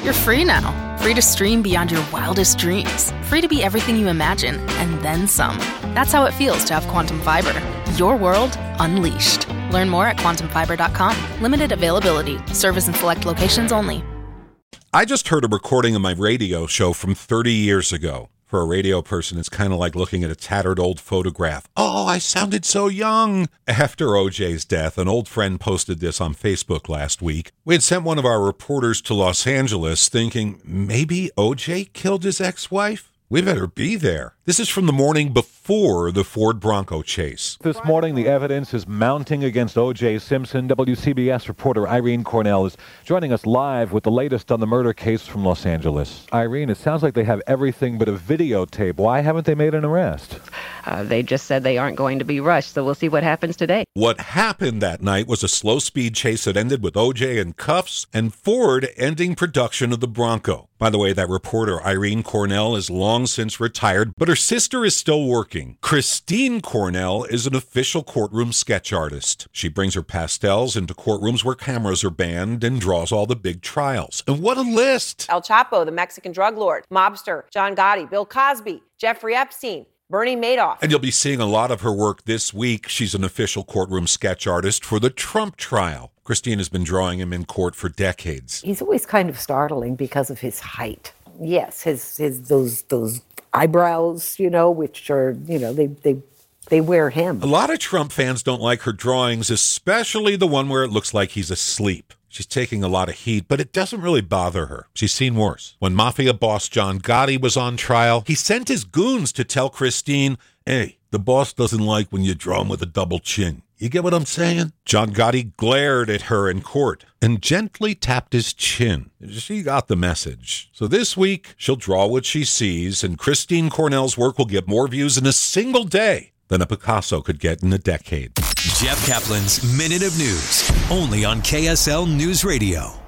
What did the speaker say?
You're free now. Free to stream beyond your wildest dreams. Free to be everything you imagine, and then some. That's how it feels to have Quantum Fiber. Your world unleashed. Learn more at quantumfiber.com. Limited availability. Service in select locations only. I just heard a recording of my radio show from 30 years ago. For a radio person, it's kind of like looking at a tattered old photograph. Oh, I sounded so young. After OJ's death, an old friend posted this on Facebook last week. We had sent one of our reporters to Los Angeles thinking maybe OJ killed his ex-wife. We better be there. This is from the morning before the Ford Bronco chase. This morning, the evidence is mounting against O.J. Simpson. WCBS reporter Irene Cornell is joining us live with the latest on the murder case from Los Angeles. Irene, it sounds like they have everything but a videotape. Why haven't they made an arrest? They just said they aren't going to be rushed, so we'll see what happens today. What happened that night was a slow-speed chase that ended with O.J. in cuffs and Ford ending production of the Bronco. By the way, that reporter, Irene Cornell, is long since retired, but her sister is still working. Christine Cornell is an official courtroom sketch artist. She brings her pastels into courtrooms where cameras are banned and draws all the big trials. And what a list! El Chapo, the Mexican drug lord, mobster, John Gotti, Bill Cosby, Jeffrey Epstein, Bernie Madoff. And you'll be seeing a lot of her work this week. She's an official courtroom sketch artist for the Trump trial. Christine has been drawing him in court for decades. He's always kind of startling because of his height. Yes, his those eyebrows, which are, they wear him. A lot of Trump fans don't like her drawings, especially the one where it looks like he's asleep. She's taking a lot of heat, but it doesn't really bother her. She's seen worse. When Mafia boss John Gotti was on trial, he sent his goons to tell Christine, hey, the boss doesn't like when you draw him with a double chin. You get what I'm saying? John Gotti glared at her in court and gently tapped his chin. She got the message. So this week, she'll draw what she sees, and Christine Cornell's work will get more views in a single day than a Picasso could get in a decade. Jeff Kaplan's Minute of News, only on KSL News Radio.